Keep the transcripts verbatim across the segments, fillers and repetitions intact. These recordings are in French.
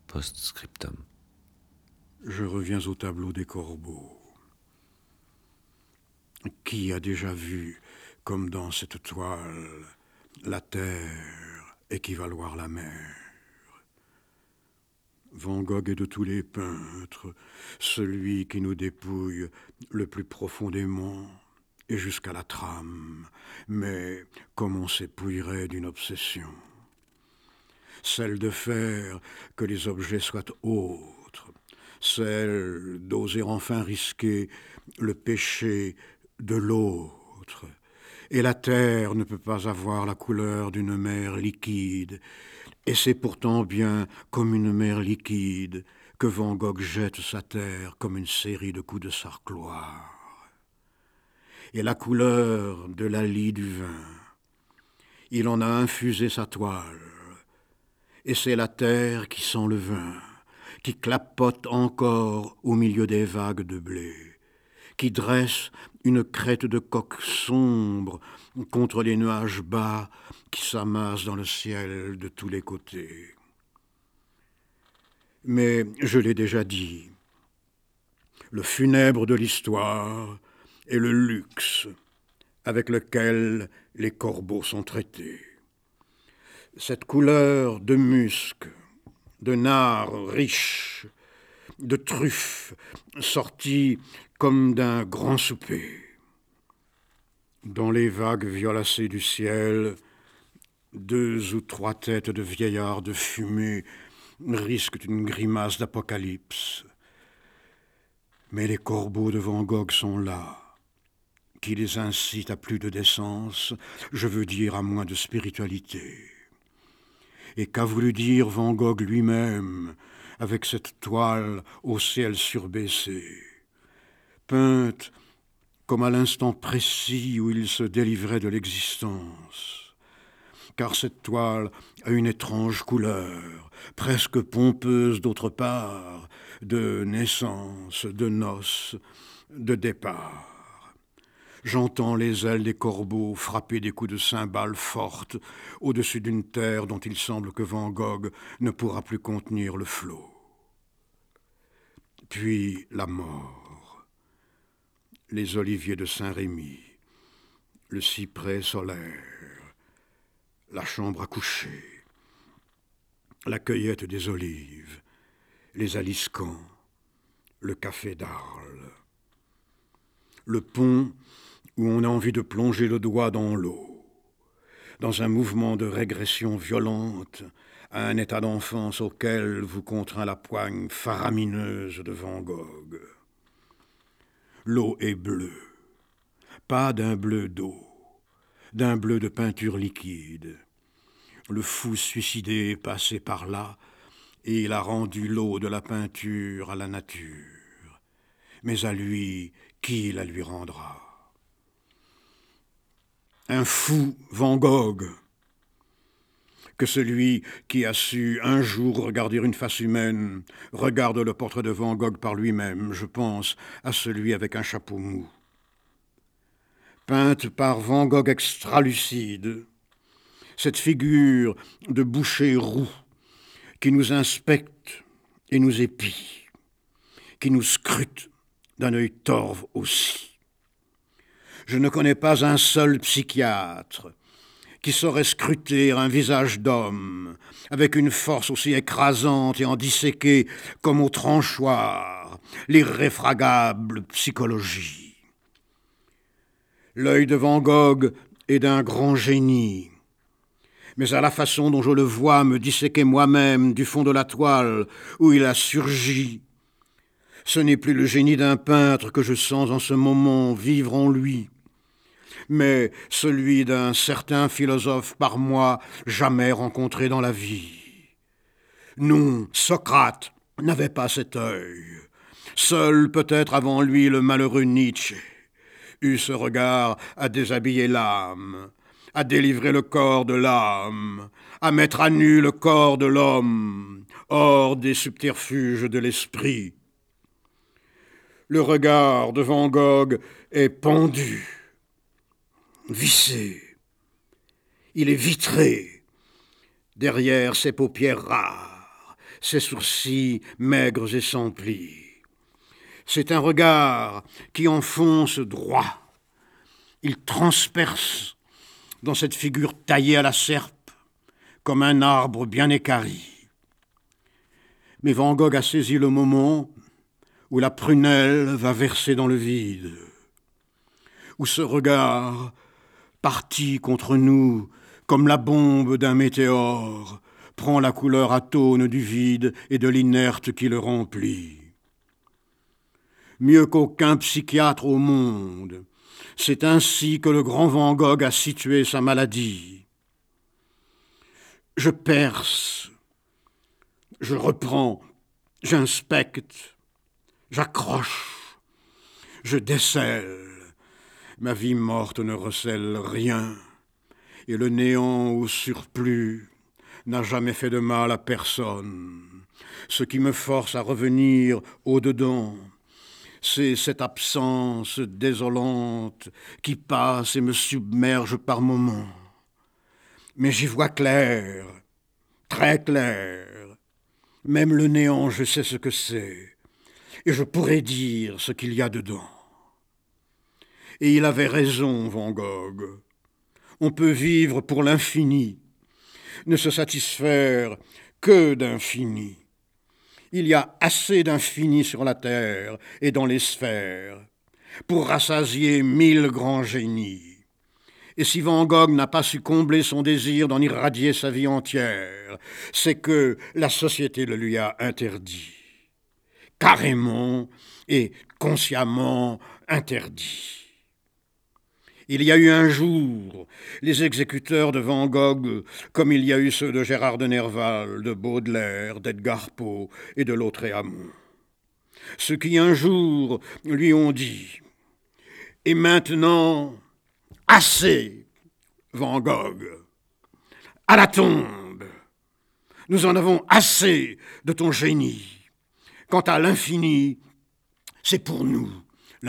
Post-scriptum. Je reviens au tableau des corbeaux. Qui a déjà vu, comme dans cette toile, la terre équivaloir la mer? Van Gogh est de tous les peintres, celui qui nous dépouille le plus profondément et jusqu'à la trame, mais comme on s'épouillerait d'une obsession. Celle de faire que les objets soient autres, celle d'oser enfin risquer le péché de l'autre. Et la terre ne peut pas avoir la couleur d'une mer liquide, et c'est pourtant bien comme une mer liquide que Van Gogh jette sa terre comme une série de coups de sarcloire. Et la couleur de la lie du vin, il en a infusé sa toile, et c'est la terre qui sent le vin, qui clapote encore au milieu des vagues de blé, qui dresse une crête de coque sombre contre les nuages bas qui s'amassent dans le ciel de tous les côtés. Mais je l'ai déjà dit, le funèbre de l'histoire est le luxe avec lequel les corbeaux sont traités. Cette couleur de musc, de nard riche, de truffes sorties comme d'un grand souper. Dans les vagues violacées du ciel, deux ou trois têtes de vieillards de fumée risquent une grimace d'apocalypse. Mais les corbeaux de Van Gogh sont là, qui les incitent à plus de décence, je veux dire à moins de spiritualité. Et qu'a voulu dire Van Gogh lui-même avec cette toile au ciel surbaissé, peinte comme à l'instant précis où il se délivrait de l'existence. Car cette toile a une étrange couleur, presque pompeuse d'autre part, de naissance, de noces, de départ. J'entends les ailes des corbeaux frapper des coups de cymbales fortes au-dessus d'une terre dont il semble que Van Gogh ne pourra plus contenir le flot. Puis la mort, les oliviers de Saint-Rémy, le cyprès solaire, la chambre à coucher, la cueillette des olives, les aliscans, le café d'Arles, le pont où on a envie de plonger le doigt dans l'eau, dans un mouvement de régression violente à un état d'enfance auquel vous contraint la poigne faramineuse de Van Gogh. L'eau est bleue, pas d'un bleu d'eau, d'un bleu de peinture liquide. Le fou suicidé est passé par là et il a rendu l'eau de la peinture à la nature. Mais à lui, qui la lui rendra ? Un fou Van Gogh, que celui qui a su un jour regarder une face humaine regarde le portrait de Van Gogh par lui-même, je pense à celui avec un chapeau mou. Peinte par Van Gogh extralucide, cette figure de boucher roux qui nous inspecte et nous épie, qui nous scrute d'un œil torve aussi. Je ne connais pas un seul psychiatre qui saurait scruter un visage d'homme avec une force aussi écrasante et en disséquée comme au tranchoir, l'irréfragable psychologie. L'œil de Van Gogh est d'un grand génie, mais à la façon dont je le vois me disséquer moi-même du fond de la toile où il a surgi, ce n'est plus le génie d'un peintre que je sens en ce moment vivre en lui, mais celui d'un certain philosophe par moi jamais rencontré dans la vie. Non, Socrate n'avait pas cet œil. Seul peut-être avant lui le malheureux Nietzsche eut ce regard à déshabiller l'âme, à délivrer le corps de l'âme, à mettre à nu le corps de l'homme, hors des subterfuges de l'esprit. Le regard de Van Gogh est pendu, vissé, il est vitré derrière ses paupières rares, ses sourcils maigres et sans plis. C'est un regard qui enfonce droit. Il transperce dans cette figure taillée à la serpe comme un arbre bien équarri. Mais Van Gogh a saisi le moment où la prunelle va verser dans le vide, où ce regard, parti contre nous comme la bombe d'un météore, prend la couleur atone du vide et de l'inerte qui le remplit. Mieux qu'aucun psychiatre au monde, c'est ainsi que le grand Van Gogh a situé sa maladie. Je perce, je reprends, j'inspecte, j'accroche, je décèle. Ma vie morte ne recèle rien, et le néant au surplus n'a jamais fait de mal à personne. Ce qui me force à revenir au-dedans, c'est cette absence désolante qui passe et me submerge par moments. Mais j'y vois clair, très clair. Même le néant, je sais ce que c'est, et je pourrais dire ce qu'il y a dedans. Et il avait raison, Van Gogh. On peut vivre pour l'infini, ne se satisfaire que d'infini. Il y a assez d'infini sur la terre et dans les sphères pour rassasier mille grands génies. Et si Van Gogh n'a pas su combler son désir d'en irradier sa vie entière, c'est que la société le lui a interdit. Carrément et consciemment interdit. Il y a eu un jour les exécuteurs de Van Gogh, comme il y a eu ceux de Gérard de Nerval, de Baudelaire, d'Edgar Poe et de Lautréamont. Ceux qui un jour lui ont dit « Et maintenant, assez, Van Gogh, à la tombe, nous en avons assez de ton génie. Quant à l'infini, c'est pour nous l'infini. »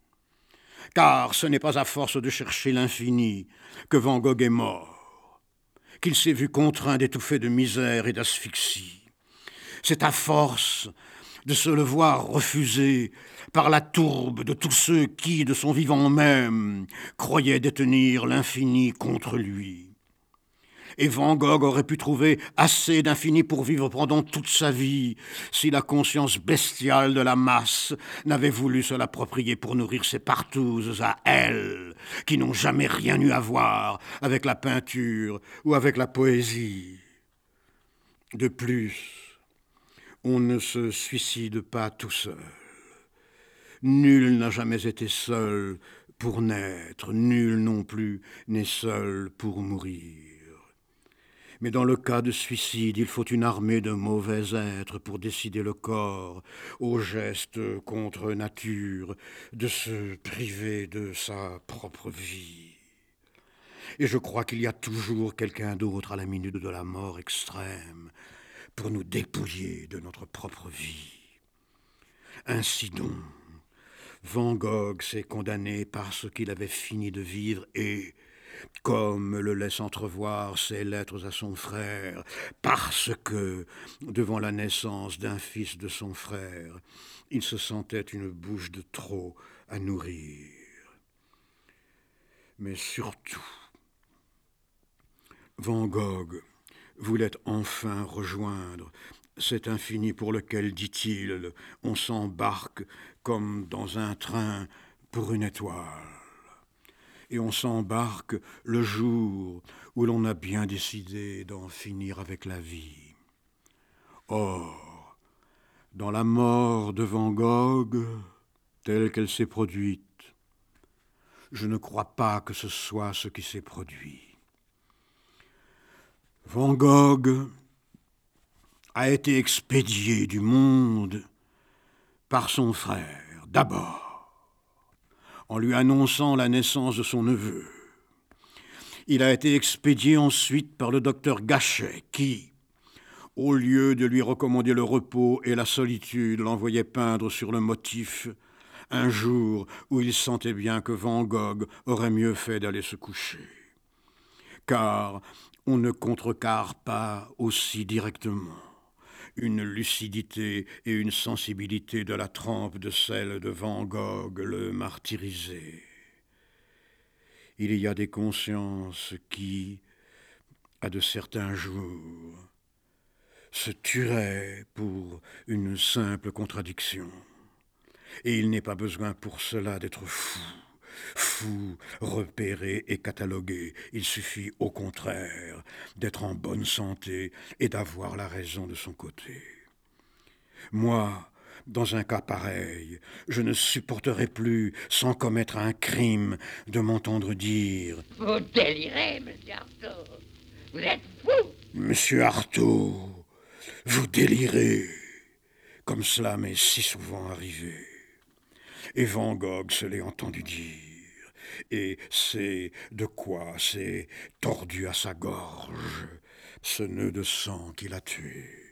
Car ce n'est pas à force de chercher l'infini que Van Gogh est mort, qu'il s'est vu contraint d'étouffer de misère et d'asphyxie. C'est à force de se le voir refusé par la tourbe de tous ceux qui, de son vivant même, croyaient détenir l'infini contre lui. Et Van Gogh aurait pu trouver assez d'infini pour vivre pendant toute sa vie, si la conscience bestiale de la masse n'avait voulu se l'approprier pour nourrir ses partouzes à elle, qui n'ont jamais rien eu à voir avec la peinture ou avec la poésie. De plus, on ne se suicide pas tout seul. Nul n'a jamais été seul pour naître, nul non plus n'est seul pour mourir. Mais dans le cas de suicide, il faut une armée de mauvais êtres pour décider le corps, au geste contre nature, de se priver de sa propre vie. Et je crois qu'il y a toujours quelqu'un d'autre à la minute de la mort extrême pour nous dépouiller de notre propre vie. Ainsi donc, Van Gogh s'est condamné parce qu'il avait fini de vivre et, comme le laissent entrevoir ses lettres à son frère, parce que, devant la naissance d'un fils de son frère, il se sentait une bouche de trop à nourrir. Mais surtout, Van Gogh voulait enfin rejoindre cet infini pour lequel, dit-il, on s'embarque comme dans un train pour une étoile. Et on s'embarque le jour où l'on a bien décidé d'en finir avec la vie. Or, dans la mort de Van Gogh, telle qu'elle s'est produite, je ne crois pas que ce soit ce qui s'est produit. Van Gogh a été expédié du monde par son frère, d'abord, en lui annonçant la naissance de son neveu. Il a été expédié ensuite par le docteur Gachet, qui, au lieu de lui recommander le repos et la solitude, l'envoyait peindre sur le motif un jour où il sentait bien que Van Gogh aurait mieux fait d'aller se coucher. Car on ne contrecarre pas aussi directement. Une lucidité et une sensibilité de la trempe de celle de Van Gogh le martyrisaient. Il y a des consciences qui, à de certains jours, se tueraient pour une simple contradiction. Et il n'est pas besoin pour cela d'être fou, fou, repéré et catalogué. Il suffit au contraire d'être en bonne santé et d'avoir la raison de son côté. Moi, dans un cas pareil, je ne supporterai plus, sans commettre un crime, de m'entendre dire « Vous délirez, monsieur Artaud. Vous êtes fou !»« Monsieur Artaud, vous délirez !» Comme cela m'est si souvent arrivé. Et Van Gogh se l'est entendu dire, et c'est de quoi s'est tordu à sa gorge ce nœud de sang qui l'a tué.